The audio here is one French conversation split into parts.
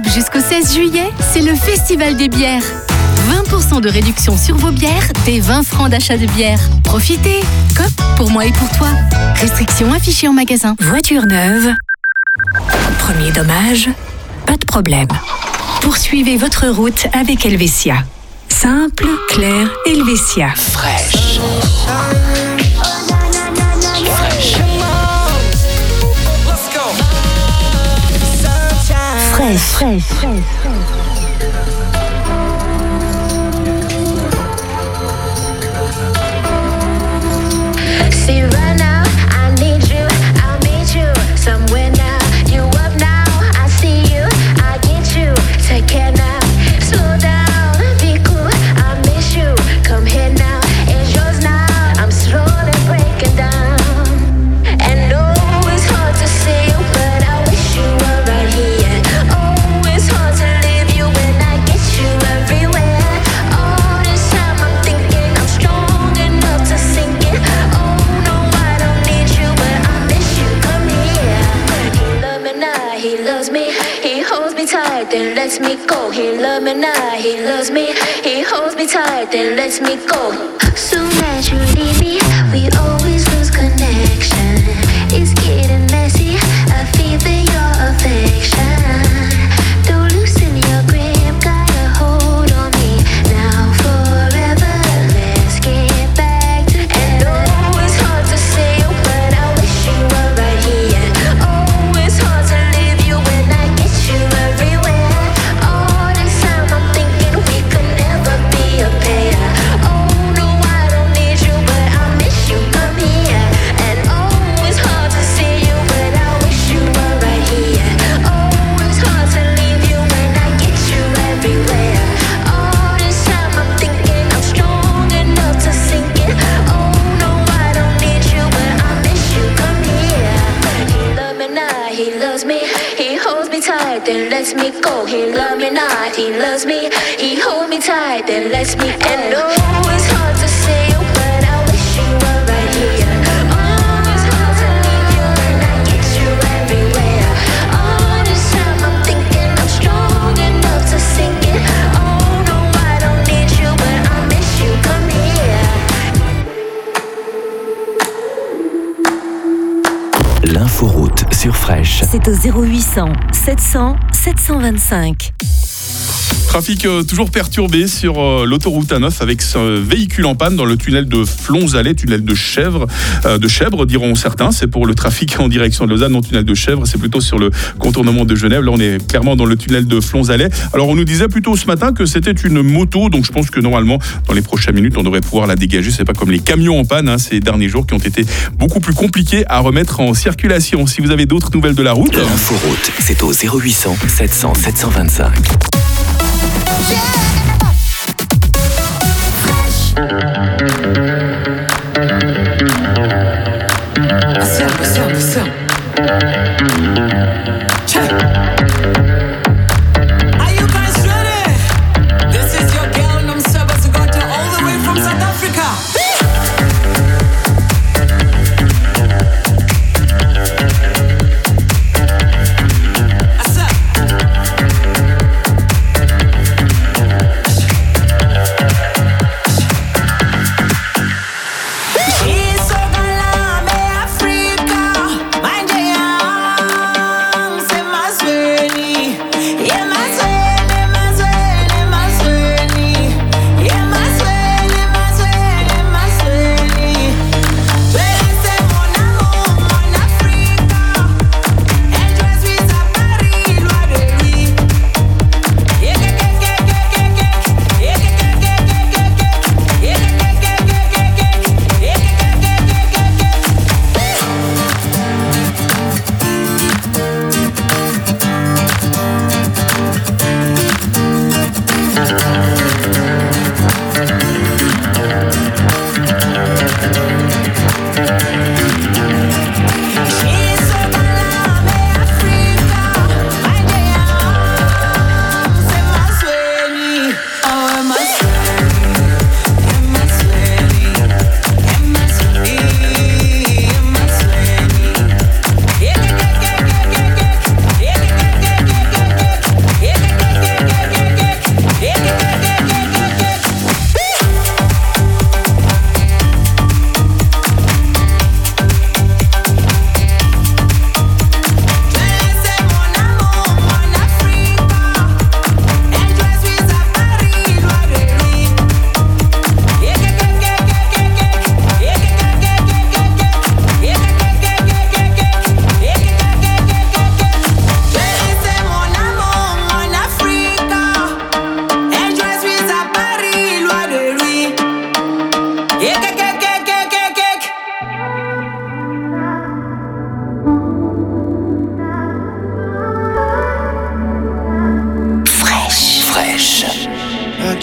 Jusqu'au 16 juillet, c'est le Festival des bières. 20% de réduction sur vos bières, dès 20 francs d'achat de bière. Profitez, COP pour moi et pour toi. Restrictions affichées en magasin. Voiture neuve. Premier dommage, pas de problème. Poursuivez votre route avec Helvetia. Simple, clair, Helvetia. Fraîche. Fraîche. See right now, I need you, I'll meet you somewhere now. You up now, I see you, I get you. Take care now, slow down, be cool, I miss you. Come here now, it's yours now. I'm slowly breaking down. And no, it's hard to see you, but I wish you were right here. Oh, it's hard to leave you when I get you everywhere. All this time I'm thinking I'm strong enough to sink it. Oh no, I don't need you, but I miss you. Come here. He loves me now, he loves me. He holds me tight, then lets me go. He loves me now, he loves me. He holds me tight, then lets me go. Soon as you leave me, we always lose connection. It's getting messy, I feel your affection. Don't loosen your grip, got a hold on me. Now forever, let's get back together. And oh, it's hard to see you, but I wish you were right here. Oh, it's hard to leave you when I get you everywhere. All this time I'm thinking we could never be a pair. Oh no, I don't need you, but I miss you. Come here. And oh, it's hard to see you, but I wish you were right here. Oh, it's hard to leave you when I get you everywhere. All this time I'm thinking I'm strong enough to sink it. Oh no, I don't need you, but I miss you. Come here. He loves me now, he loves me. He holds me tight, then lets me go. He loves me now, he loves me. He holds me tight, then lets me go. And oh, it's hard to see you, but I wish you were right here. Oh, it's hard to leave you when I get you everywhere. All this time I'm thinking I'm strong enough to sink it. Oh no, I don't need you, but I miss you. Come here. L'inforoute sur Fraîche. C'est au 0800 700 725. Trafic toujours perturbé sur l'autoroute A9 avec ce véhicule en panne dans le tunnel de Flonzalais, tunnel de Chèvres diront certains. C'est pour le trafic en direction de Lausanne, non tunnel de Chèvres, c'est plutôt sur le contournement de Genève. Là on est clairement dans le tunnel de Flonzalais. Alors on nous disait plutôt ce matin que c'était une moto, donc je pense que normalement dans les prochaines minutes on devrait pouvoir la dégager. C'est pas comme les camions en panne ces derniers jours qui ont été beaucoup plus compliqués à remettre en circulation. Si vous avez d'autres nouvelles de la route, L'inforoute, c'est au 0800 700 725. Are you guys ready? This is your girl, and I'm supposed to go to all the way from South Africa.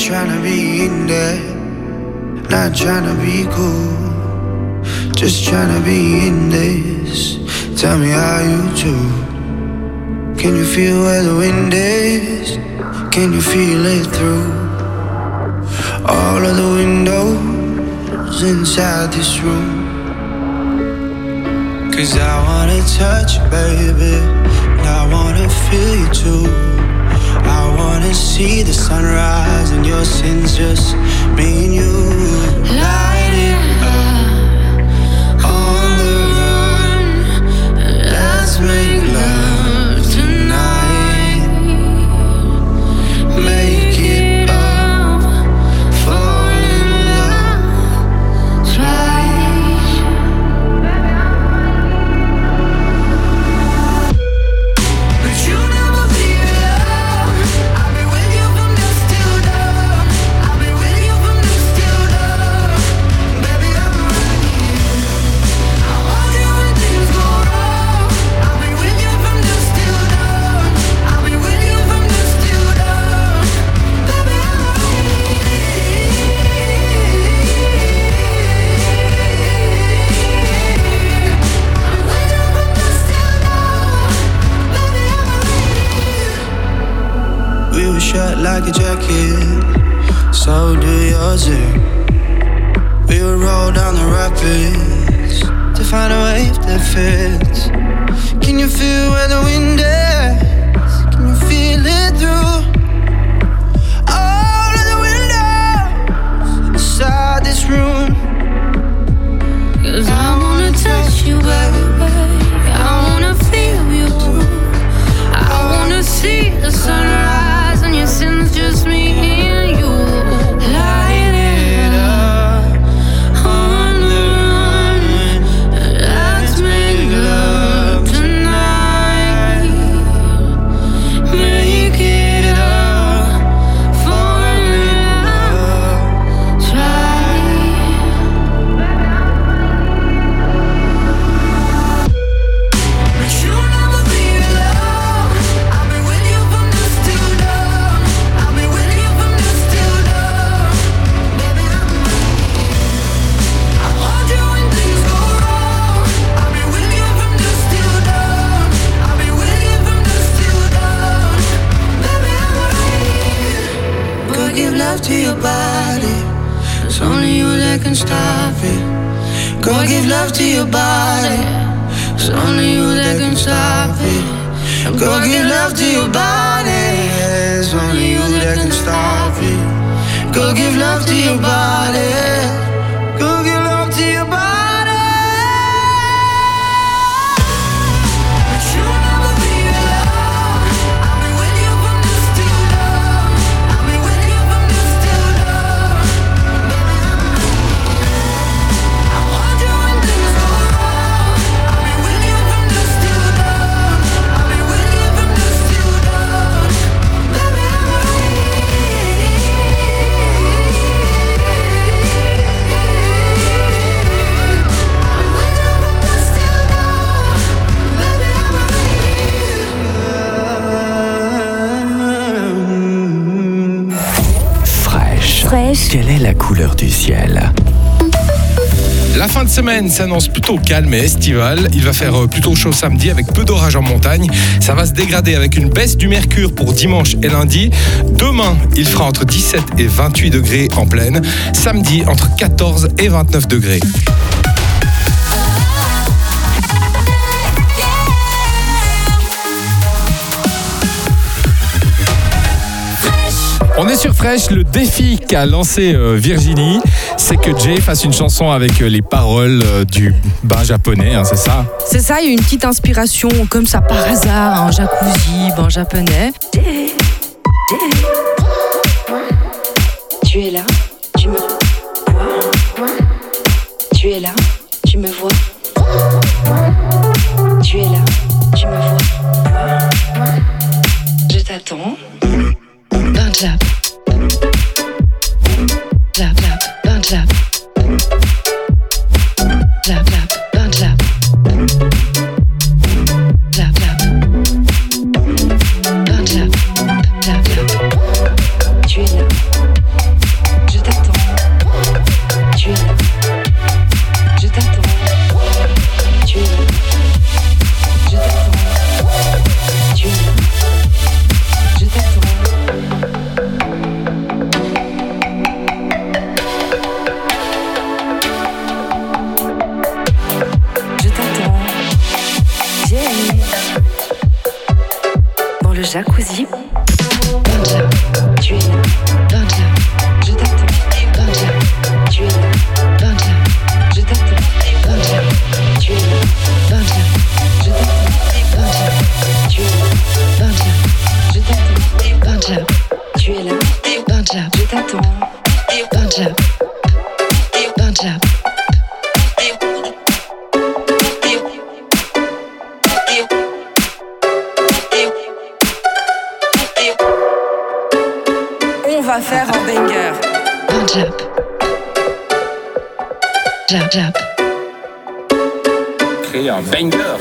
tryna be in there, not tryna be cool, just tryna be in this. Tell me how you do. Can you feel where the wind is? Can you feel it through all of the windows inside this room? 'Cause I wanna touch you, baby, and I wanna feel you too. I wanna see the sunrise and your sins, just me and you. Light it up on the run. Let's make love tonight. Make it up, fall in love twice. But you never be alone. I'll be with you from dusk till dawn. I'll be with you from dusk till dawn. Baby, I'm right here. I'll hold you when things go wrong. I'll be with you from dusk till dawn. I'll be with you from dusk till dawn. Baby, I'm right here. We were shut like a jacket, so do yours. We would roll down the rapids to find a wave that fits. Can you feel where the wind is? Can you feel it through all of the windows inside this room? 'Cause I wanna touch you, baby. I wanna feel you. I wanna see the sunrise and your sins, just me and you. Light it up on the run. Let's make love tonight. Make it up, fall in love, try. But you'll never be alone. I'll be with you from dusk till dawn. I'll be with you from dusk till dawn. Baby, I'm right here. I'll hold you when things go wrong. I'll be with you from dusk till dawn. I'll be with you from dusk till dawn. Baby, I'm right here. Go give love to your body. It's only you that can stop it. Go give love to your body. It's only you that can stop it. Go give love to your body. It's only you that can stop it. Go give love to your body. Go give love to your body. But you'll never be alone. I'll be with you from dusk till dawn. I'll be with you from dusk till dawn. Baby, I'm right here. I'll hold you when things go wrong. I'll be with you from dusk till dawn. I'll be with you from dusk till dawn. Baby, I'm right Fraîche. Quelle est la couleur du ciel? La fin de semaine s'annonce plutôt calme et estivale. Il va faire plutôt chaud samedi avec peu d'orage en montagne. Ça va se dégrader avec une baisse du mercure pour dimanche et lundi. Demain, il fera entre 17 et 28 degrés en plaine. Samedi, entre 14 et 29 degrés. On est sur Fresh, le défi qu'a lancé Virginie, c'est que Jay fasse une chanson avec les paroles du bain japonais, hein, c'est ça? C'est ça, il y a une petite inspiration comme ça par hasard, un jacuzzi, bain japonais. Tu es là, tu me vois. Tu es là, tu me vois. Tu es là, tu me vois. Je t'attends. Bain jap. Jap, jap, bain jap. Jap, jap, bain jap. Jap, jap. Bain jap. Jap, jap. Tu es là. jacuzzi. Benja, tu es là. Benja, je t'attends. Benja, tu es là. Benja, je t'attends. Benja, tu es là. Benja, je t'attends. Benja, tu es là. Benja, je t'attends. Benja, tu es là. Benja, je t'attends. Benja, Benja. On va faire un banger. Jab. Jab, jab. Créer un banger.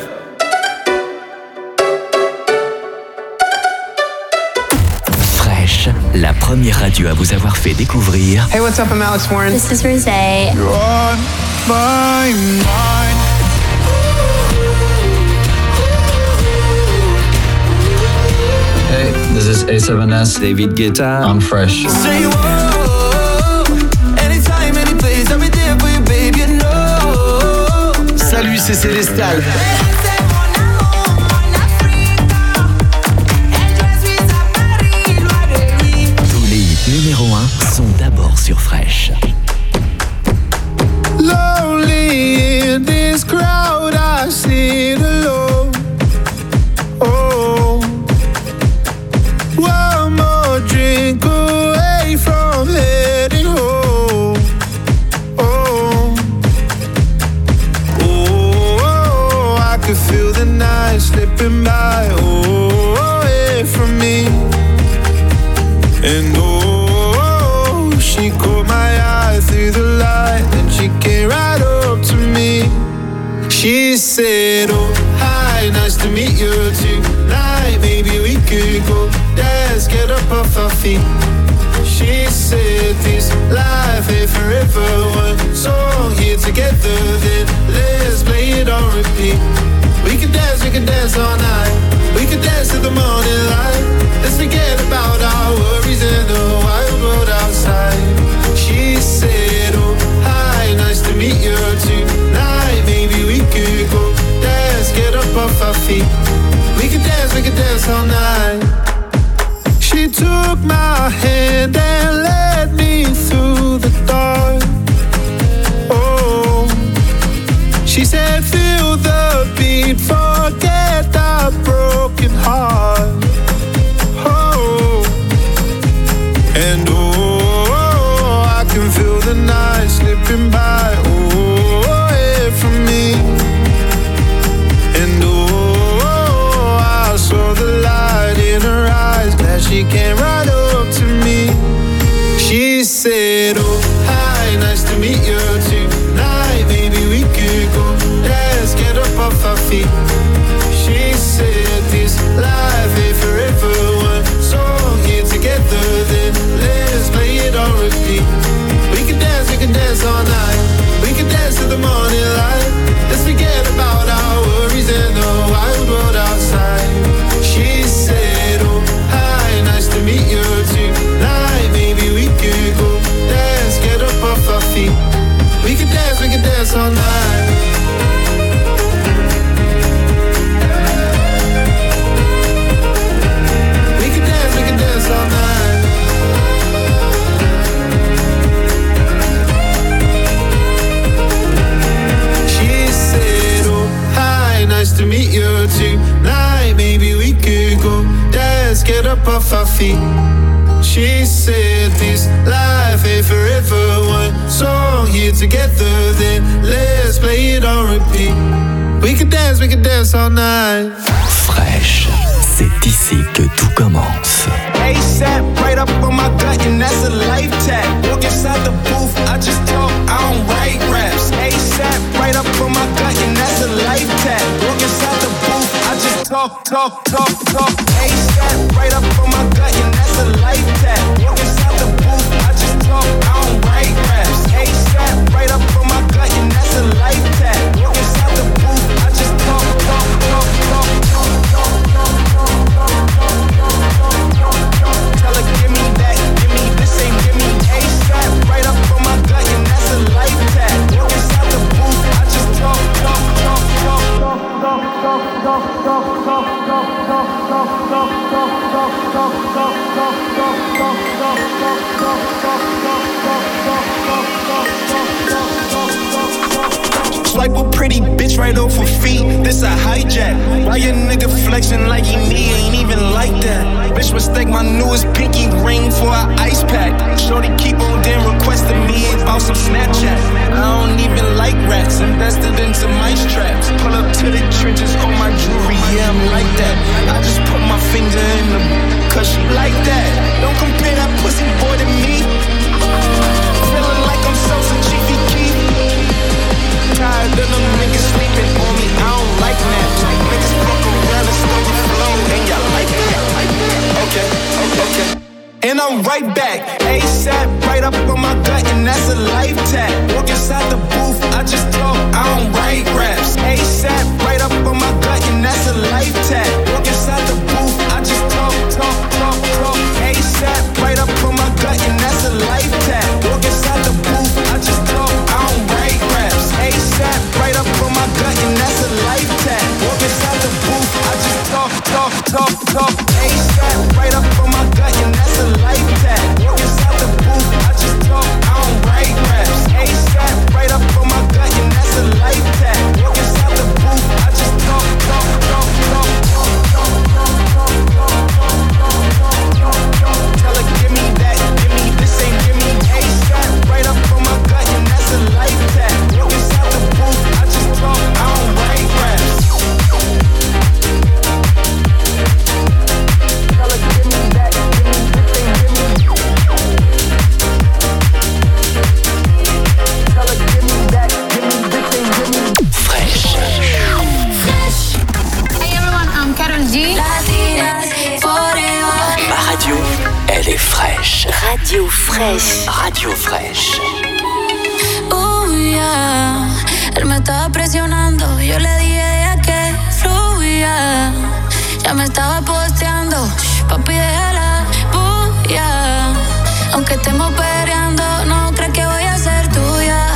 Fresh, la première radio à vous avoir fait découvrir Hey, what's up? I'm Alex Warren. This is Rosé. You're on my mind. Hey, this is A7S, David Guetta. I'm Fresh. Say whoa, anytime, any place, I'll be there for you, baby, you know. Salut, c'est Célestal. tous les hits numéro 1 sont d'abord sur Fresh. Lonely in this crowd, I sit alone. Oh, one more drink away from heading home. Oh, oh, I could feel the night slipping by. Oh, away from me. And oh, she caught my eye through the light. Then she came right up to me. She said, oh, hi, nice to meet you tonight. Maybe we could go dance, get up off our feet. She said, this life ain't forever. One song here together, then let's play it on repeat. We can dance all night. We can dance to the morning light. Let's forget about our worries and the wild world outside. She said, oh, hi, nice to meet you tonight. Maybe we could go dance, get up off our feet. We can dance all night. She took my hand and led me through the dark. Oh, she said, feel the beat, forget our broken heart. Oh, and oh, I can feel the night slipping by. Oh, away from me. And oh, I saw the light in her eyes. Glad she came right up to me. She said, oh, hi, nice to meet you tonight. Maybe we could go dance, get up off our feet. She said, this life ain't forever. One song here together, then let's play it on repeat. We can dance all night. We can dance to the morning light. Let's forget about our worries and the wild world outside. She said, oh, hi, nice to meet you tonight. Maybe we could go dance, get up off our feet. We can dance all night. We can dance all night. She said, oh, hi, nice to meet you tonight. Maybe we could go dance, get up off our feet. She said, this life ain't forever. One song here together, then let's play it on repeat. We can dance all night. Fresh, c'est ici que tout commence. ASAP, right up on my gut, and that's a life tag. Walk inside the booth, I just talk, I don't write raps. ASAP, right up on my gut, and that's a life tag. Walk inside the booth, I just talk. ASAP, right up on my gut, and that's a life tag. Walk inside the booth, I just talk, I don't write raps. ASAP, right up on my gut, and that's a life tag. Walk inside the booth, I just talk. Tell her, give me that, give me this, ain't give me ASAP. Right up on my gut, and that's a life tag. Walk inside the booth, I just talk. swipe a pretty bitch right off her feet. This a hijack. Why your nigga flexing like he me? Ain't even like that. Bitch mistake my newest pinky ring for an ice pack. Shorty keep on damn requesting me about some Snapchat. I don't even like rats. Invested into mice traps. Pull up to the trenches on my jewelry. Yeah, I'm like that. I just put my finger in them, cause she like that. Don't compare that pussy boy to me. Feeling like I'm Sosa Chiefy Keef. Tired of them niggas sleeping on me. I don't like naps. Niggas fuck around and start to flow, and y'all like that. Okay. And I'm right back. ASAP, right up on my gut, and that's a life tag. Walk inside the booth, I just talk, I don't write raps. ASAP, right up on my gut, and that's a life tag. Walk inside the booth, I just talk. ASAP, right up on my gut, and that's a life tag. Walk inside the booth, I just talk, I don't write raps. ASAP, right up on my gut, and that's a life tag. Walk inside the booth, I just talk. ASAP, right up on my gut, and that's a life tag. Walk inside the booth, I just talk, I don't write raps. ASAP, right up on my gut, and that's a life tag. Walk inside the booth, I just talk. Tell her, give me that, give me this, ain't give me ASAP, right up on my gut, and that's a life tag. Walk inside the booth, I just talk, I don't write raps. Tell her, give me that, give me this, ain't give me. Tell her, give me that, give me this, ain't give me. Fresh. Hey everyone, I'm Karol G. Ma radio, elle est fraîche. Radio fraîche. Radio fraîche. Oh yeah, él me estaba presionando. Yo le dije ya que fluya. Ya me estaba posteando. Papi, déjala bulla. Aunque estemos peleando, no crees que voy a ser tuya.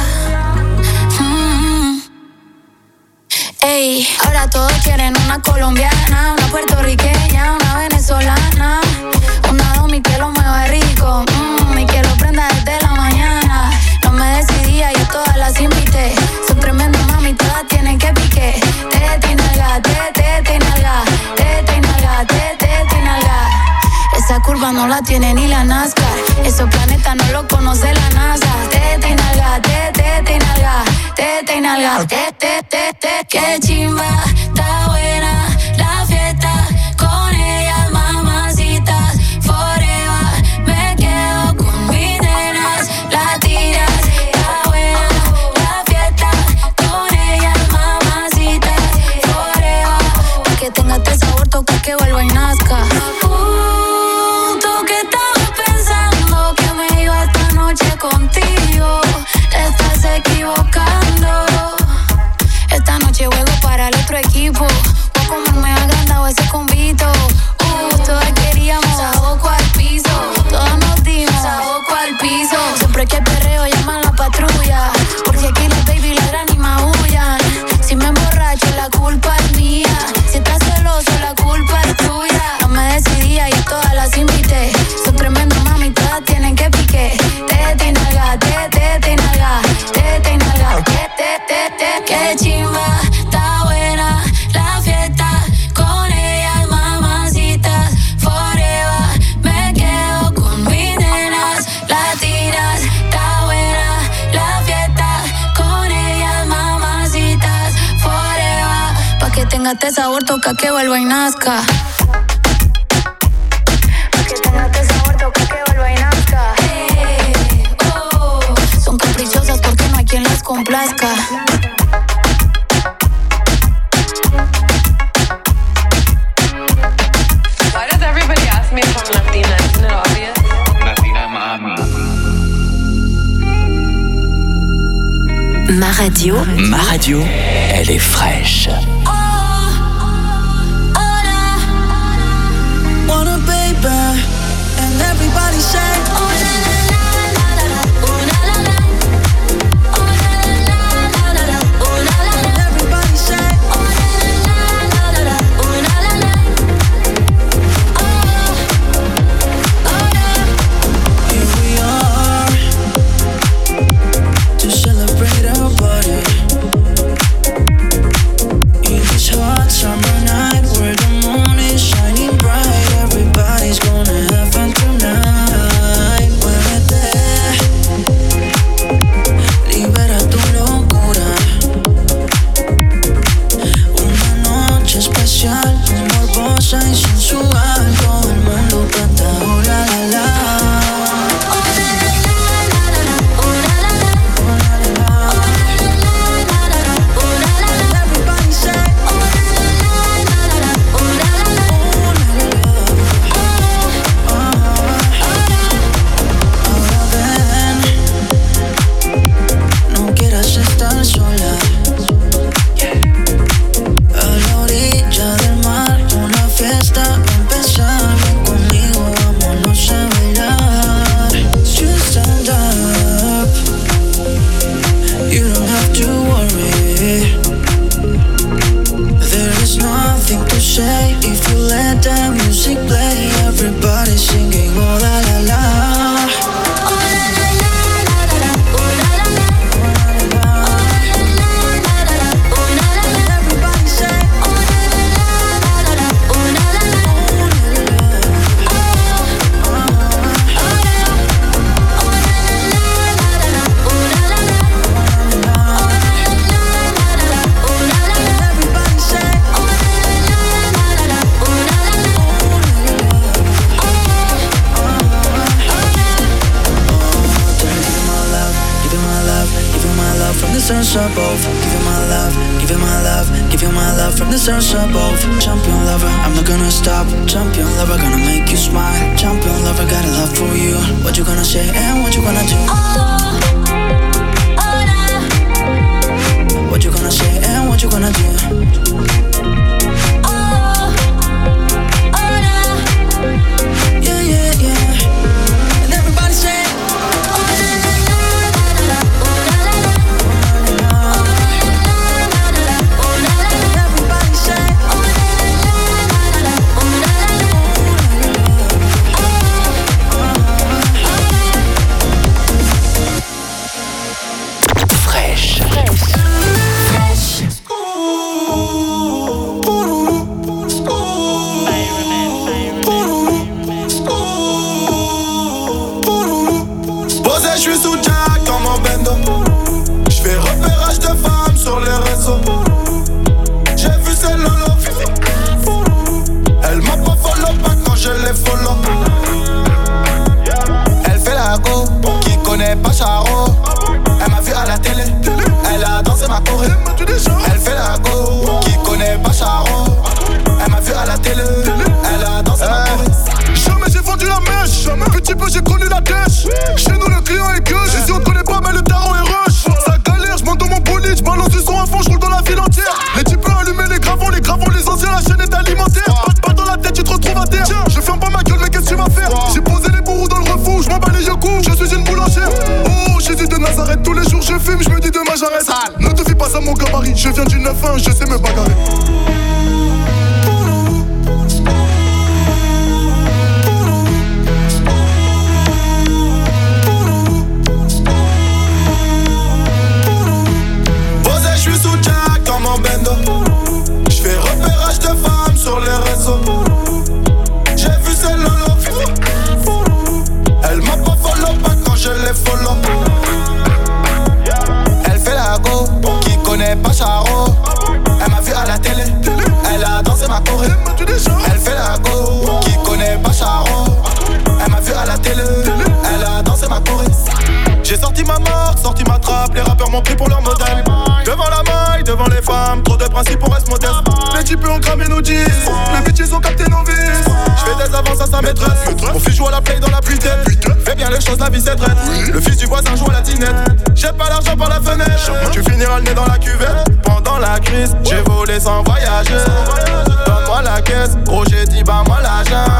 Ey, ahora todos quieren una colombiana, una puertorriqueña, una venezolana, una domi que lo mueve rico, y que lo prenda desde la mañana. No me decidía, yo todas las invité. Son tremendas mami, todas tienen que pique. Tete y nalga, tete y nalga, tete y nalga, tete y nalga. Esa curva no la tiene ni la NASCAR. Esos planetas no lo conoce la NASA. Tete y nalga, tete y nalga, tete y nalga, tete. Qué chimba, está buena la fiesta. Con ellas mamacitas, forever. Me quedo con mis nenas, la tiras. Está buena la fiesta. Con ellas mamacitas, forever. Pa' que tenga este sabor, toca que vuelva y nazca. ¿Tú qué estabas pensando? Que me iba esta noche contigo. Te estás equivocando. Esta noche juego para el otro equipo. O como me ha agrandado ese convito. Todas queríamos saboco al piso. Todas nos dimos saboco al piso. Siempre que perreo llaman la patrulla. Porque aquí las baby ladran y maullan. Si me emborracho la culpa es mía. Si estás celoso la culpa es tuya. No me decidía y todas las invité. Son tremendas mami, todas tienen que pique. Tete y nalga, tete y nalga, tete y nalga, tete. Qué chimba, está buena la fiesta. Con ellas mamacitas, forever. Me quedo con mis nenas, la tiras. Está buena la fiesta. Con ellas mamacitas, forever. Pa' que tenga este sabor, toca que vuelva y nazca. Pa' que tenga este sabor, toca que vuelva y nazca. Son caprichosas porque no hay quien las complazca. Why does everybody ask me if I'm Latina? Isn't it obvious? Latina mami. Ma radio. Ma radio, elle est fraîche. Wanna baby, and everybody say, oh la la la la la, oh la la la, oh la la la la la, oh la la la. Everybody say, oh la la la la, oh la la la, oh yeah. Here we are to celebrate our party. let the music play. Everybody singing, oh la la la. From the stars above, give you my love, give you my love, give you my love from the stars above. Champion lover, I'm not gonna stop. Champion lover, gonna make you smile. Champion lover, got a love for you. What you gonna say and what you gonna do? What you gonna say and what you gonna do? Yeah, yeah, yeah. And everybody say. Pas Charo, elle m'a vu à la télé, elle a dansé ma choré. Elle fait la go, qui connaît pas Charo, elle m'a vu à la télé, elle a dansé ma choré. Jamais j'ai vendu la mèche, petit peu j'ai connu la dèche. Chez nous le client est gueule, ici on connaît pas mais le tarot est rush. Ça galère, je monte dans mon bolide, je balance du son à fond, je roule dans la ville entière. Les types allumer les gravons, les anciens, la chaîne est alimentaire. Pas dans la tête, tu te retrouves à terre. Je ferme pas ma gueule, mais qu'est-ce que tu vas faire? J'ai posé les bourreaux dans le refour, je m'en bats les yeux coups, je suis une boulangère. Jésus de Nazareth, tous les jours je fume, je me dis demain j'arrête. Ne te fie pas à mon gabarit, je viens du 9-1, je sais me bagarrer. Posé, je suis sous Jack dans mon bendo. Je fais repérage de femmes sur les réseaux. J'ai vu ces lolo. Elle m'a pas follow pas quand je les follow. Qui connaît pas Charo, elle m'a vu à la télé, elle a dansé ma choré. Elle fait la go, qui connaît pas Charo, elle m'a vu à la télé, elle a dansé ma choré. J'ai sorti ma marque, sorti ma trappe, les rappeurs m'ont pris pour leur modèle. Devant la maille, devant les femmes, trop de principes pour reste modeste. Les types ont cramé nos 10, les bitches ont capté nos vices. J'fais des avances à sa maîtresse, mon fils joue à la play dans la pluie tête. Fais bien les choses, la vie c'est traite. Le fils du voisin joue à la tinette. J'ai pas l'argent par la fenêtre, tu finiras le nez dans la cuvette. Pendant la crise, j'ai volé sans voyager. Donne-moi la caisse, gros j'ai dit bah moi l'argent.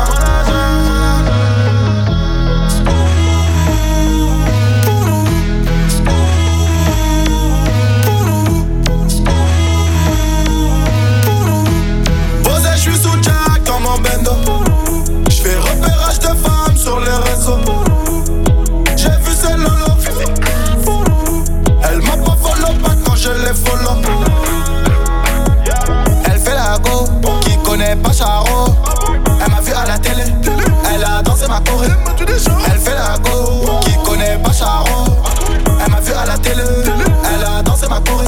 Bendo. J'fais repérage de femmes sur les réseaux. J'ai vu ces lolo. Elle m'a pas follow pas quand je les follow. Elle fait la go, qui connaît pas Charo. Elle m'a vu à la télé, elle a dansé ma choré. Elle fait la go, qui connaît pas Charo. Elle m'a vu à la télé, elle a dansé ma choré.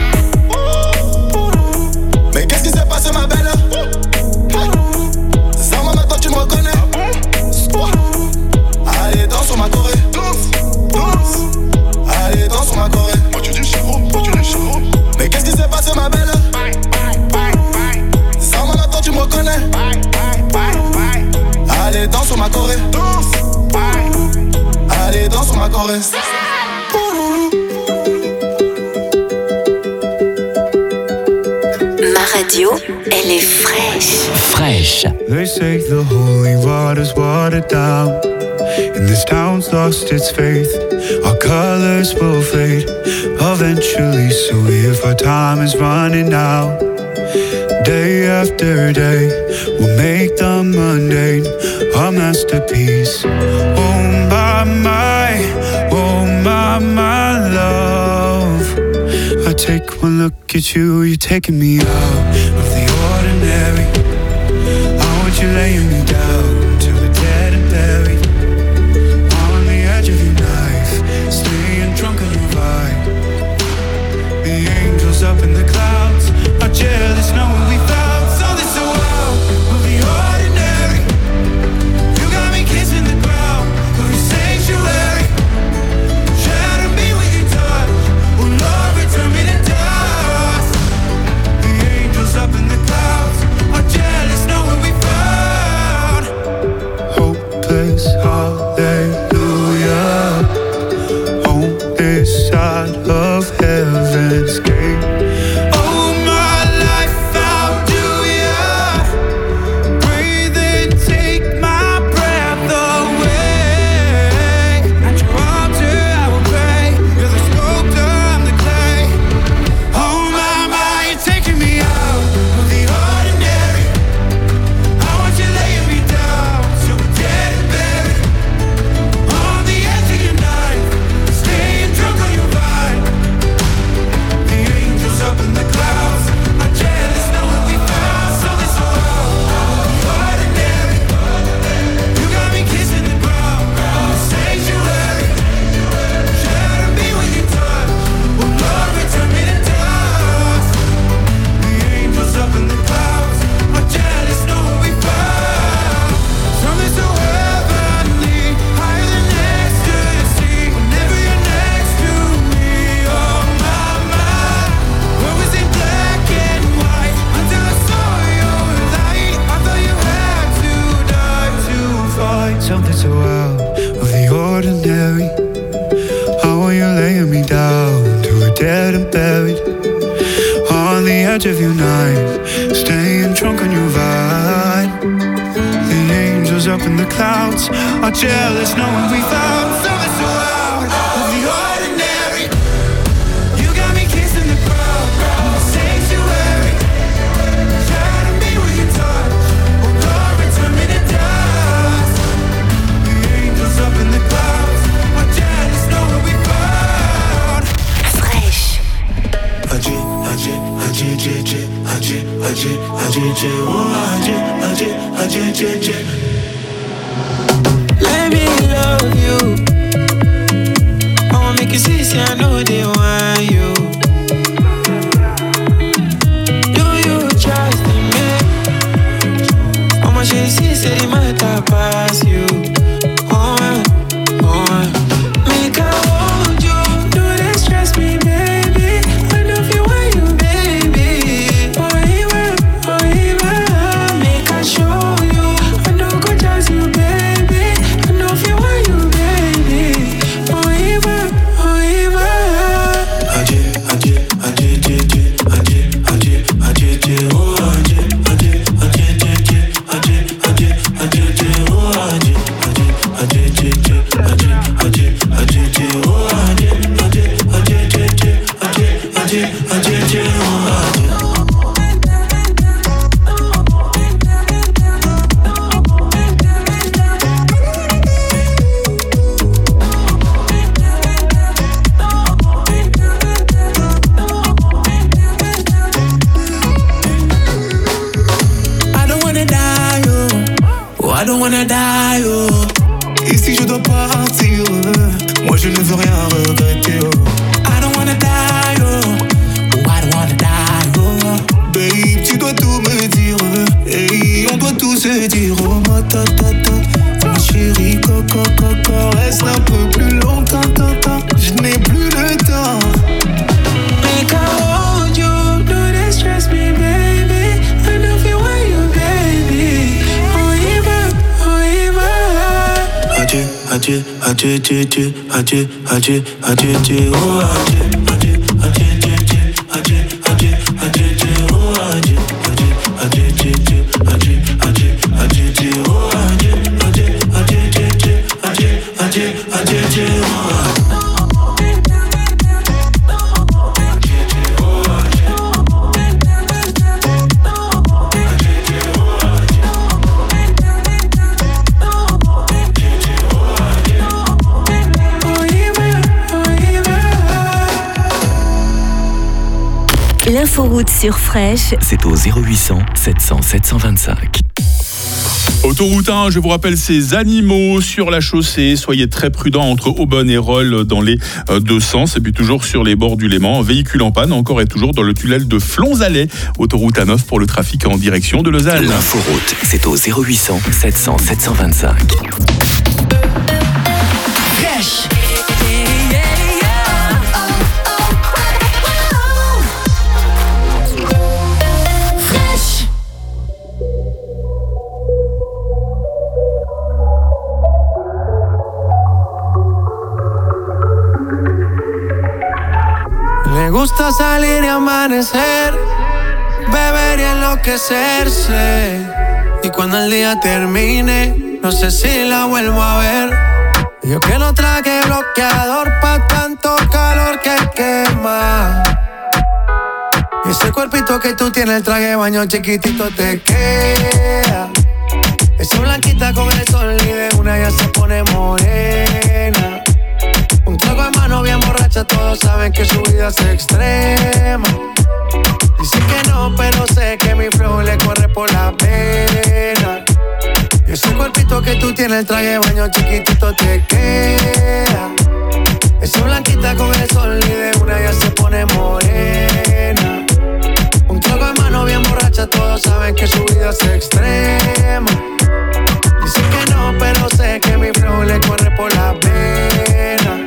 Mais qu'est-ce qui s'est passé ma belle? Tu me reconnais? Allez, danse sur ma choré. Danse. Allez, danse sur ma choré. Moi tu dis Charo, mais qu'est-ce qui s'est passé ma belle? Sans mon attente tu me reconnais? Allez, danse sur ma choré. Allez, danse sur ma choré. Ma radio, elle est fraîche. Fraîche. They say the holy water's watered down, and this town's lost its faith. Our colors will fade eventually, so if our time is running out, day after after day will make the mundane a masterpiece. Oh my love. I take one look at you, you're taking me out of the ordinary. I want you laying me down till we're dead and buried. On the edge of your knife, staying drunk on your vibe. The angels up in the clouds are jealous knowing we found something so out of the ordinary. You got me kissing the ground of your sanctuary. Shatter me with your touch, oh Lord, return me to dust. The angels up in the clouds are jealous knowing we found hopeless hallelujah on this side of heaven's gate. Oh my life, how do ya breathe and take my breath away? At your altar I will pray. You're the sculptor, I'm the clay. Oh my, you're taking me out of the ordinary. I want you laying me down till we're dead and buried. On the edge of your knife, staying drunk on your vine. The angels up in the clouds are jealous knowing we found something so ordinary. You got me kissing the ground of the sanctuary. Shatter me with your touch, oh Lord, return me to dust. The angels up in the clouds are jealous knowing we found something so heavenly, higher than ecstasy. Whenever you're next to me, oh my, what was in black and white until I saw your light? I thought you had to die to find something so out of the ordinary. How are you laying me down till we're dead and buried? On the edge of your knife, staying drunk on your vine. The angels up in the clouds are jealous knowing we found something so out of the ordinary. You got me kissing the ground of the sanctuary. Shatter me with your touch, oh Lord, return me to dust. The angels up in the clouds are jealous knowing we found Fraîche. Let me love you. I wanna make you see, I know they want you. Do you trust in me? How much you see, say the matter pass you. Make I hold you. Do they stress me, baby? I know if you want you, baby. Oh, even. Make I show you. I know go jazz you, baby. I know if you want you, baby. Oh, even. I don't wanna die, oh. Et si je dois partir, moi je ne veux rien regretter, oh. I don't wanna die, oh. I don't wanna die, oh. Babe, tu dois tout me dire, hey, on doit tout se dire, oh. Ma ma chérie, coco, reste un peu plus longtemps, je n'ai plus le temps. Make I hold you, do they stress me, baby? I know if you want you, baby. Oh, even. Adieu, oh, L'inforoute sur Fresh. C'est au 0800 700 725. Autoroute 1, je vous rappelle ces animaux sur la chaussée. Soyez très prudents entre Aubonne et Rolle dans les deux sens. Et puis toujours sur les bords du Léman. Véhicule en panne encore et toujours dans le tunnel de Flonzalais. Autoroute A9 pour le trafic en direction de Lausanne. L'inforoute, c'est au 0800 700 725. Fresh. Le gusta salir y amanecer, beber y enloquecerse. Y cuando el día termine, no sé si la vuelvo a ver. Yo que no traje bloqueador pa' tanto calor que quema. Y ese cuerpito que tú tienes, el traje de baño chiquitito te queda. Esa blanquita con el sol y de una ya se pone morena. Un trago de mano bien borracha, todos saben que su vida es extrema. Dice que no, pero sé que mi flow le corre por la pena. Y ese cuerpito que tú tienes, el traje de baño chiquitito te queda. Esa blanquita con el sol y de una ya se pone morena. Un trago de mano bien borracha, todos saben que su vida es extrema. Dice que no, pero sé que mi flow le corre por la pena.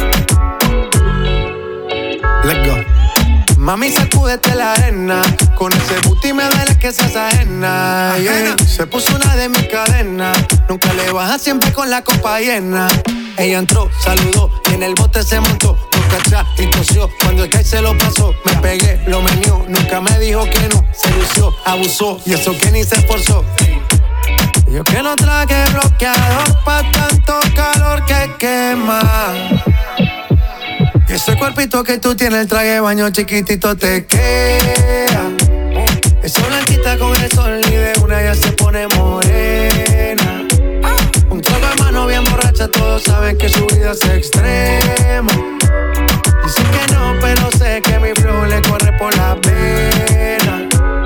Let's go. Mami, sacúdete la arena. Con ese booty me duele que seas ajena. Yeah. Se puso una de mis cadenas. Nunca le baja, siempre con la copa llena. Ella entró, saludó y en el bote se montó. Nunca atrás y tosió. Cuando el que se lo pasó, me pegué, lo menió. Nunca me dijo que no. Se lució, abusó y eso que ni se esforzó. Yo que no traje bloqueador pa' tanto calor que quema. Y ese cuerpito que tú tienes, el traje de baño chiquitito te queda. Esa blanquita con el sol y de una ya se pone morena. Un trago de mano bien borracha, todos saben que su vida es extrema. Dice que no, pero sé que mi flow le corre por la pena.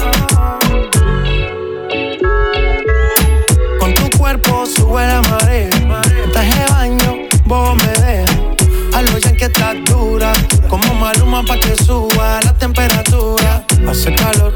Con tu cuerpo sube la marea. En traje de baño, vos me dejas. A lo ya que estás dura, como Maluma pa' que suba la temperatura. Hace calor,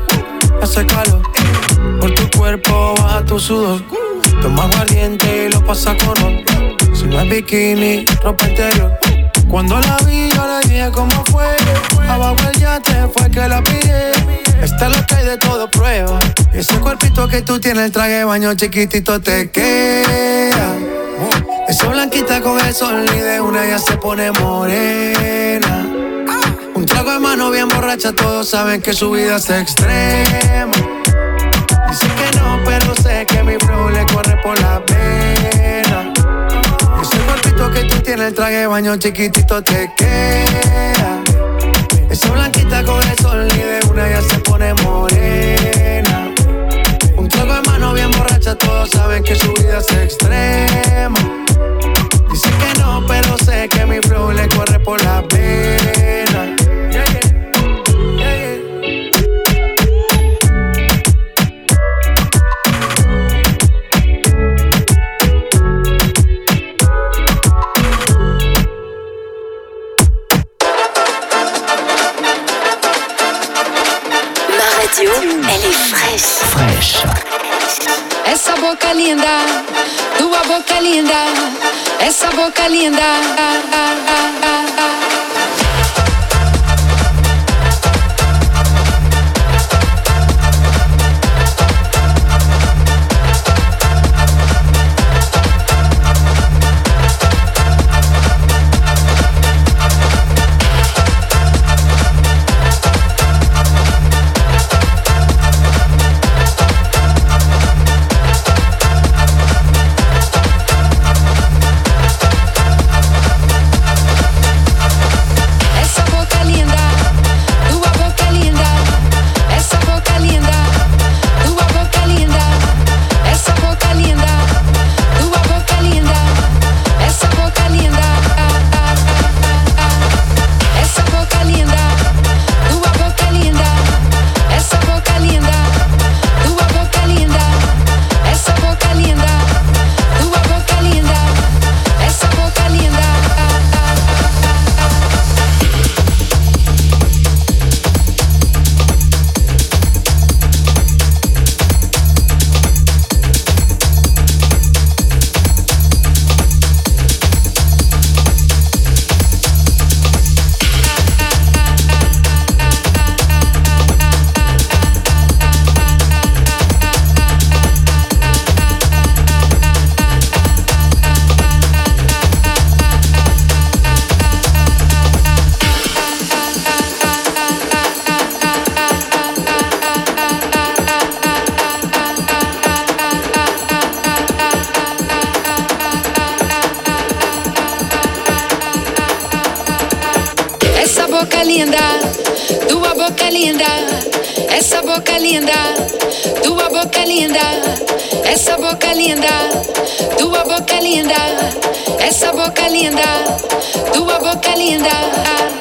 por tu cuerpo baja tu sudor. Toma aguardiente y lo pasa con ron. Si no es bikini, ropa interior. Cuando la vi yo le dije cómo fue. Abajo el yate fue que la pillé. Esta es la que hay de todo prueba. Y ese cuerpito que tú tienes, el traje de baño chiquitito te queda. Esa blanquita con el sol y de una ya se pone morena. Un trago de mano bien borracha, todos saben que su vida es extrema. Dice que no, pero sé que mi flow le corre por la pena. Ese cuerpito que tú tienes, el traje de baño chiquitito te queda. Esa blanquita con el sol y de una ya se pone morena. Un trago de mano bien borracha, todos saben que su vida es extrema. Dice que no, pero sé que mi flow le corre por la pena. Yeah, yeah. Yeah, yeah. Ma radio, elle est fraîche. Fresh. Essa boca linda, tua boca linda, essa boca linda. linda, tua boca linda, essa boca linda, tua boca linda, essa boca linda, tua boca linda, essa boca linda, tua boca linda.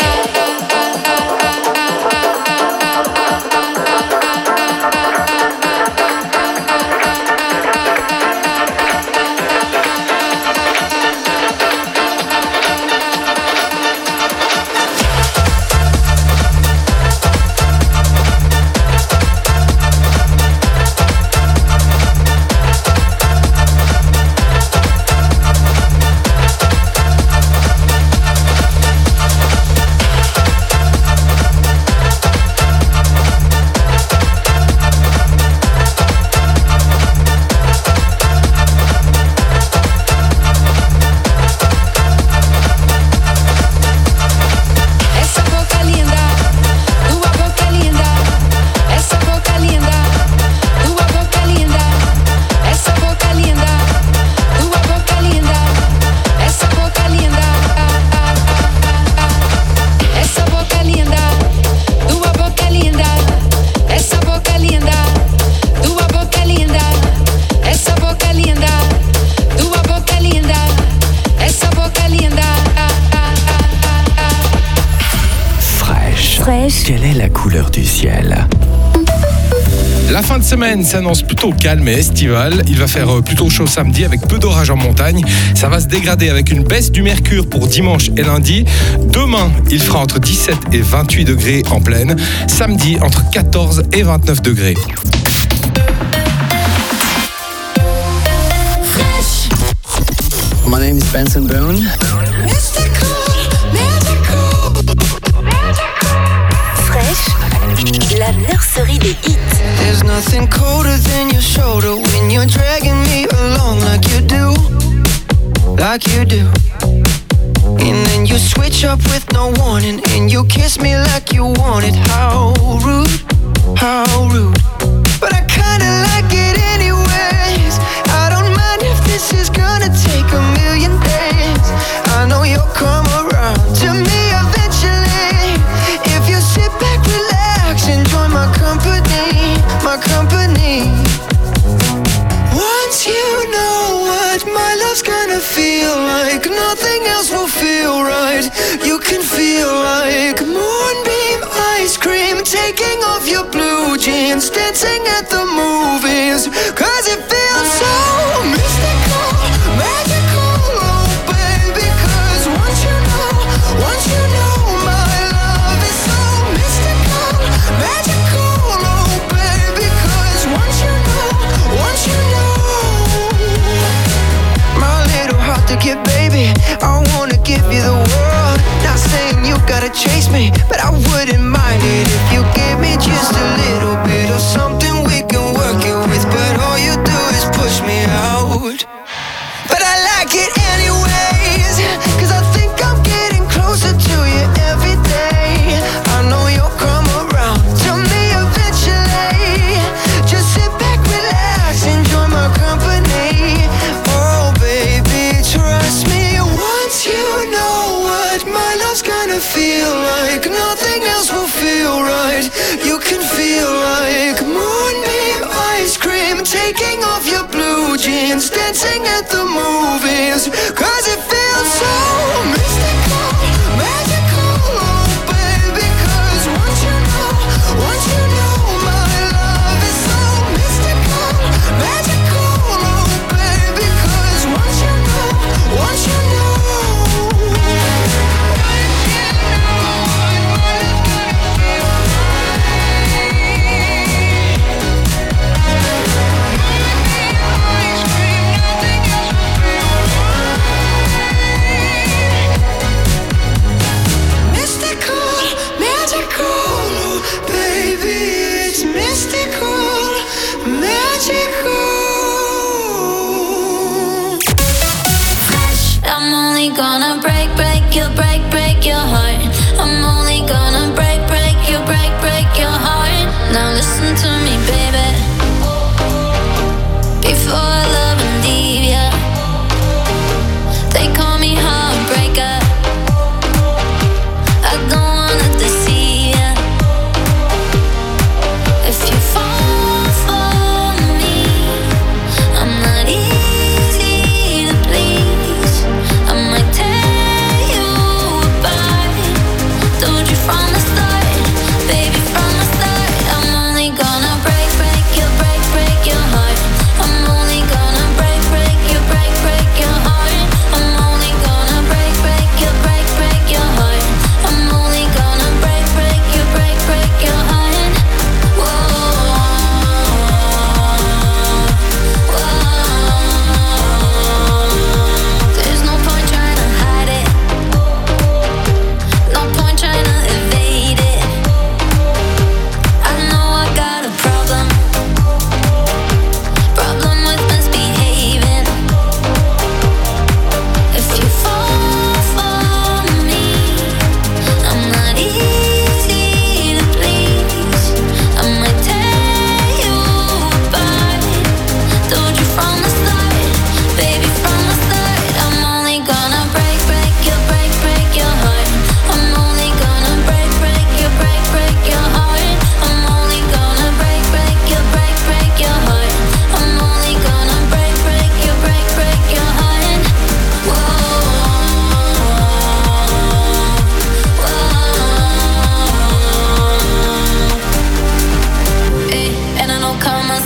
Quelle est la couleur du ciel? La fin de semaine s'annonce plutôt calme et estivale. Il va faire plutôt chaud samedi avec peu d'orage en montagne. Ça va se dégrader avec une baisse du mercure pour dimanche et lundi. Demain, il fera entre 17 et 28 degrés en plaine. Samedi, entre 14 et 29 degrés. My name is Benson Boone. La nurserie des hits. There's nothing colder than your shoulder when you're dragging me along like you do. And then you switch up with no warning and you kiss me like you want it. How rude, how rude. But I kinda like it anyways. I don't mind if this is gonna take a million days. I know you'll come around to me eventually. If you sit back, relax, enjoy my company, my company. Once you know what my love's gonna feel like, nothing else will feel right. You can feel like moonbeam ice cream, taking off your blue jeans, dancing at the movies, 'cause it feels so mystical, magical, oh baby, 'cause once you know my love is so mystical, magical, oh baby, 'cause once you know my little heart to give, baby, I wanna give you the world. Not saying you gotta chase me, but I wouldn't mind it if you gave me just a little bit of something we can work it with. But all you do is push me out. But I like it anyways, 'cause I think I'm getting closer to you every day. I know you'll come around to me eventually. Just sit back, relax, enjoy my company. Oh baby, trust me. Once you know what my love's gonna feel like, nothing else will feel right. You can feel like moonbeam ice cream, taking off your blue jeans, dancing at the movies, 'cause it feels so mystical, magical, oh baby, 'cause once you know my love is so mystical, magical, oh baby, 'cause once you know. I'm only gonna break your heart. I'm only gonna break your heart. Now listen to me, baby. Before I love and leave ya, they call me heartbreaker. I don't wanna deceive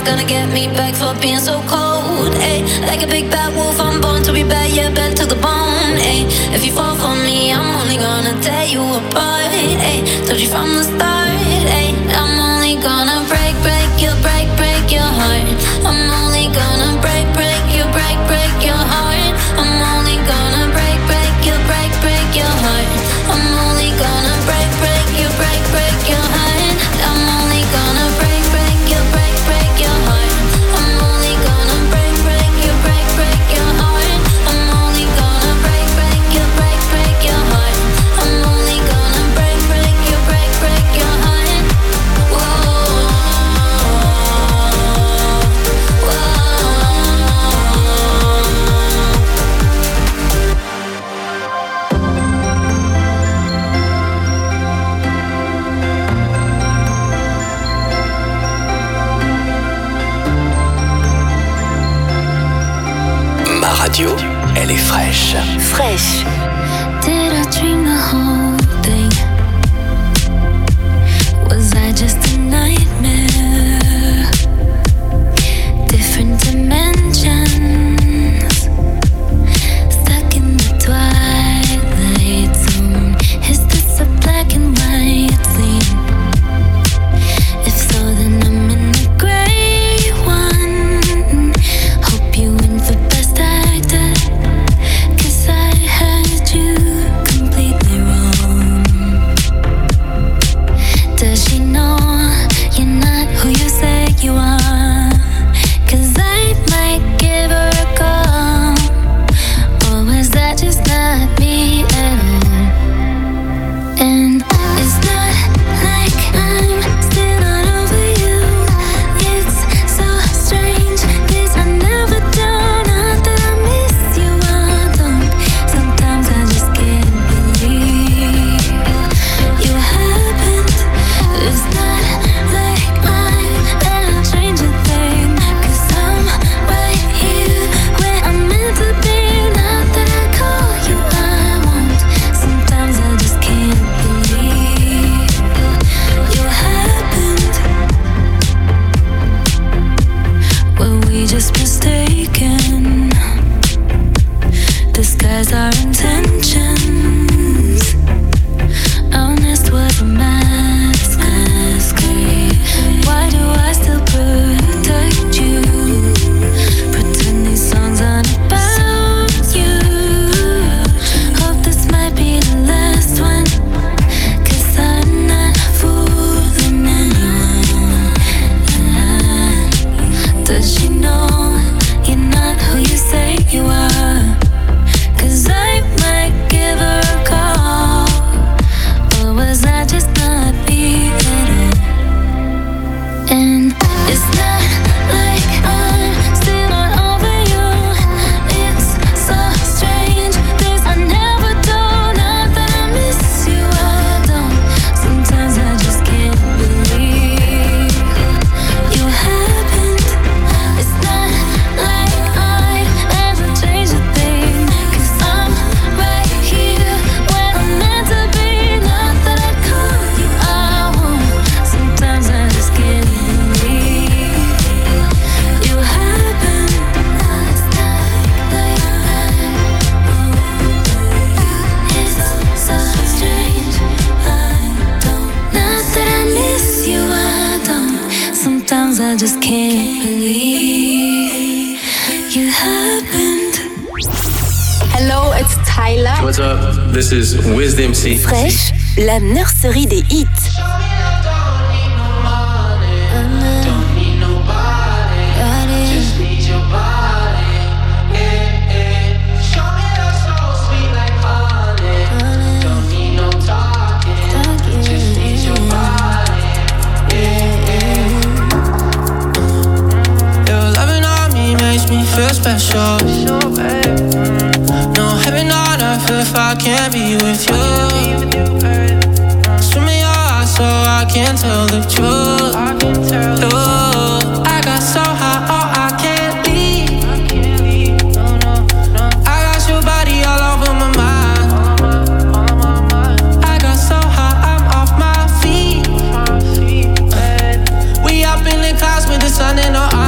gonna get me back for being so cold. Ay, like a big bad wolf, I'm born to be bad, yeah, bad to the bone. Ay, if you fall for me, I'm only gonna tear you apart. Ay, told you from the start. Ay, I'm only gonna break your heart. I'm only gonna break your heart. I'm only gonna break your heart. I'm only gonna break your heart. I'm only gonna break your heart. I'm only gonna break your heart. I'm only gonna break your heart. I'm only gonna break your heart. Ma radio, elle est fraîche. Fraîche. Did I dream the whole thing? Was I just a nightmare? Different dimensions, stuck in the twilight zone. Is this a black and white scene? If so, then I'm in the gray one. Hope you win for best actor, 'cause I had you completely wrong. Does she know you're not who you say you are? 'Cause I might give her a call. Or was that just not me at all? And it's not like I'm still not over you. It's so strange, 'cause I never do. Not that I miss you, I don't. Sometimes I just can't believe you happened. It's not like I'm gonna change a thing, 'cause I'm right here where I'm meant to be. Not that I call you, I won't. Sometimes I just can't believe you happened. Were we just mistaken? Disguise our intentions. Honest was a masquerade. Why do I still protect you? Pretend these songs aren't about you. Hope this might be the last one, 'cause I'm not fooling anyone. Does she know you're not who you say you are? 'Cause I might give her a call. Or was I just not me at all? And it's not like I'm still not over you. It's so strange, 'cause I never do. Not that I miss you, I don't. Sometimes I just can't believe you happened. It's not like I ever changed a thing, 'cause I'm right here where I'm meant to be. Not that I call you, I won't. Sometimes I just can't believe you happened. It's not like it's so strange, I don't. Not that I miss you, I don't. Sometimes I just can't believe you happened. Hello, it's Tyler. What's up? This is Wisdom C. Fraîche, la nurserie des hits. Your loving on me makes me feel special. No heaven on earth if I can't be with you. Swim in your eyes so I can tell the truth. I got so high, oh I can't leave. I got your body all over my mind. I got so high, I'm off my feet. We up in the clouds with the sun in our eyes.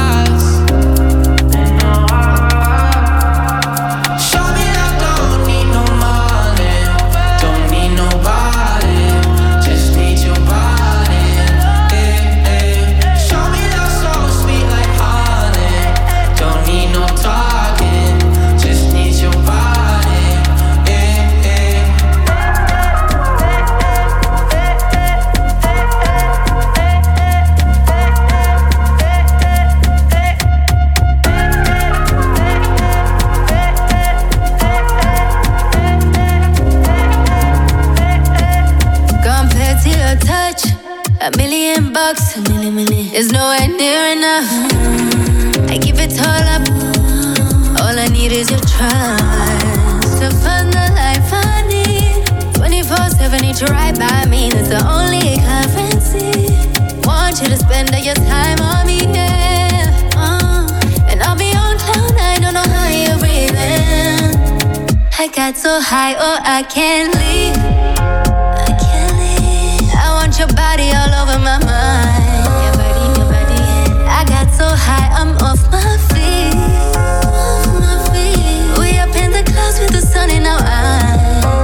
right near enough. I give it all up. All I need is your trust to find the life I need. 24/7, need you right by me. That's the only currency. Want you to spend all your time on me, yeah. And I'll be on cloud nine, don't know how you're breathing. I got so high, oh I can't leave. I can't leave. I want your body all over my mind. Your body, your body. I got so high, I'm off my feet. Off my feet. We up in the clouds with the sun in our eyes.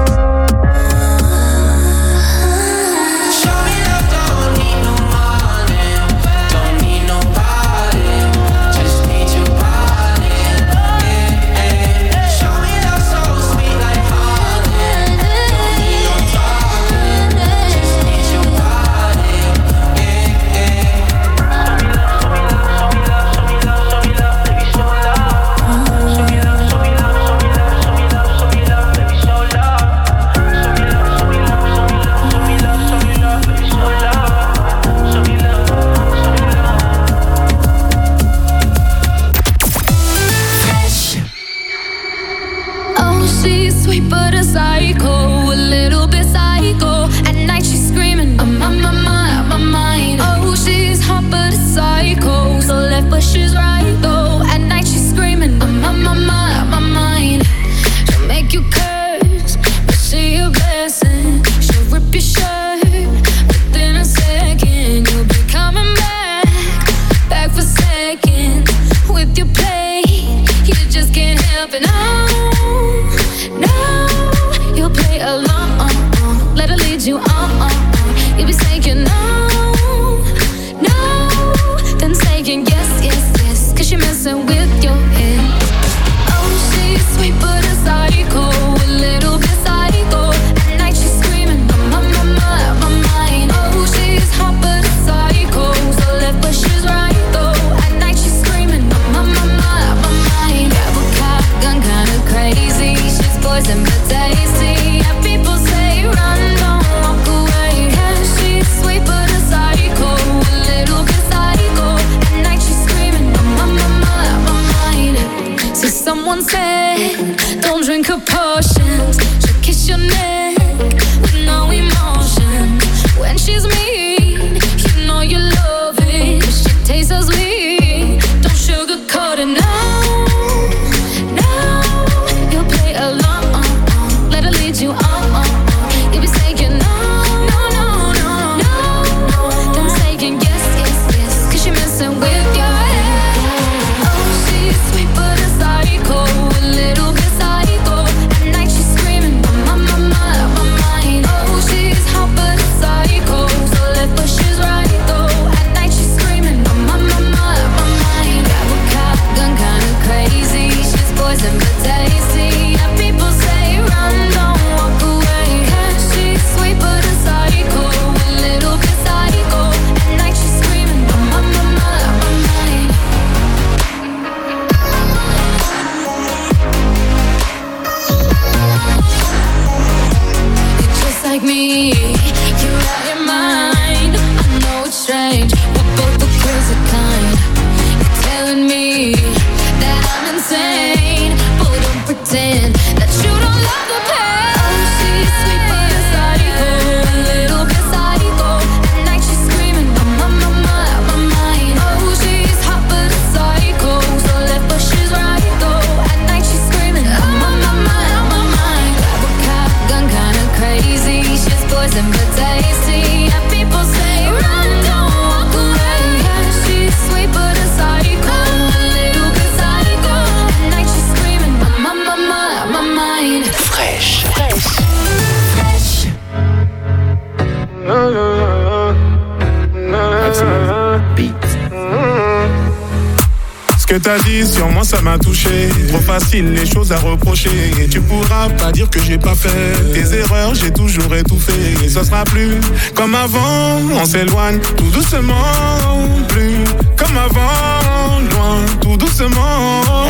Ce que t'as dit sur moi ça m'a touché. Trop facile les choses à reprocher. Et tu pourras pas dire que j'ai pas fait tes erreurs, j'ai toujours étouffé. Et ce sera plus comme avant. On s'éloigne tout doucement. Plus comme avant. Loin tout doucement. On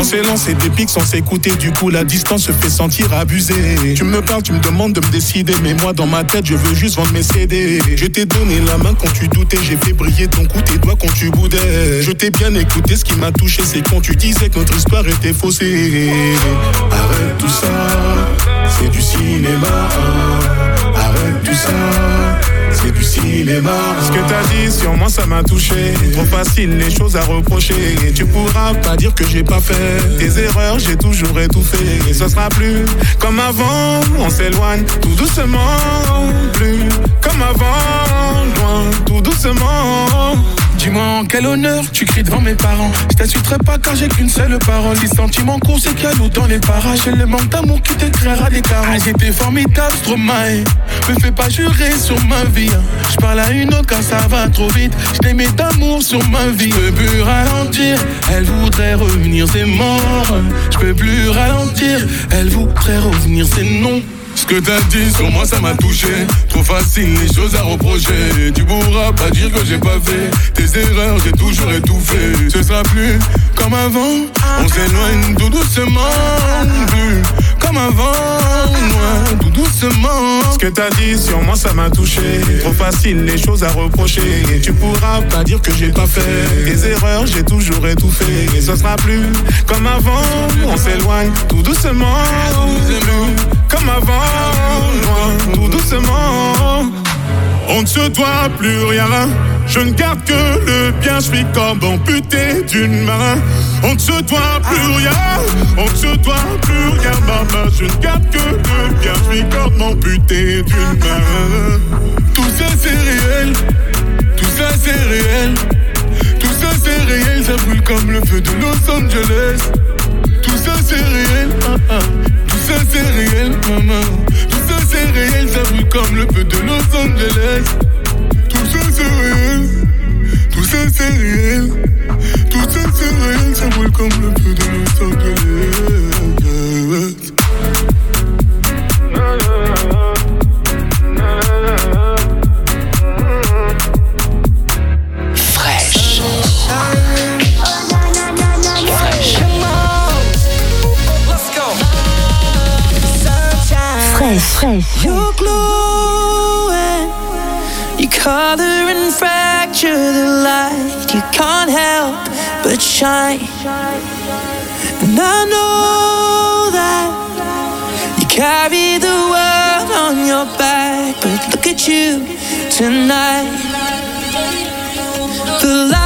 On s'est lancé des pics sans s'écouter, du coup la distance se fait sentir abusée. Tu me parles, tu me demandes de me décider, mais moi dans ma tête je veux juste vendre mes CD. Je t'ai donné la main quand tu doutais, j'ai fait briller ton cou, tes doigts quand tu boudais. Je t'ai bien écouté, ce qui m'a touché c'est quand tu disais que notre histoire était faussée. Arrête tout ça, c'est du cinéma. Arrête tout ça, c'est du cinéma. Ce que t'as dit sur moi ça m'a touché. Trop facile les choses à reprocher. Et tu pourras pas dire que j'ai pas fait tes erreurs, j'ai toujours étouffé. Et ce sera plus comme avant, on s'éloigne tout doucement. Plus comme avant, loin tout doucement. Dis-moi en quel honneur tu cries devant mes parents. Je t'insulterai pas car j'ai qu'une seule parole. Les sentiments courts c'est qu'il y a l'eau dans les parages. J'ai le manque d'amour qui te créera des carences. Ah, j'étais formidable, Stromae. Me fais pas jurer sur ma vie. Je parle à une autre car ça va trop vite. Je t'aimais d'amour sur ma vie. Je peux plus ralentir, elle voudrait revenir, c'est mort. Je peux plus ralentir, elle voudrait revenir, c'est non. Ce que t'as dit sur moi ça m'a touché. Trop facile les choses à reprocher. Tu pourras pas dire que j'ai pas fait tes erreurs, j'ai toujours étouffé. Ce sera plus comme avant, on s'éloigne tout doucement. Plus comme avant, loin tout doucement. Ce que t'as dit sur moi ça m'a touché. Trop facile les choses à reprocher. Et tu pourras pas dire que j'ai pas fait tes erreurs, j'ai toujours étouffé. Et ce sera plus comme avant, on s'éloigne tout doucement. Plus comme avant, loin, tout doucement. On ne se doit plus rien. Je ne garde que le bien, je vis comme amputé d'une main. On ne se doit plus rien. On ne se doit plus rien, maman. Je ne garde que le bien, je vis comme amputé d'une main. Tout ça c'est réel. Tout ça c'est réel. Tout ça c'est réel. Ça brûle comme le feu de Los Angeles. Tout ça c'est réel. Tout ça c'est réel, maman. Tout ça c'est réel, ça brûle comme le feu de Los Angeles. Tout ça c'est réel. Tout ça c'est réel. Tout ça c'est réel, ça brûle comme le feu de Los Angeles. Fraîche. Fraîche. You're glowing. You color and fracture the light. You can't help but shine. And I know that you carry the world on your back. But look at you tonight. The light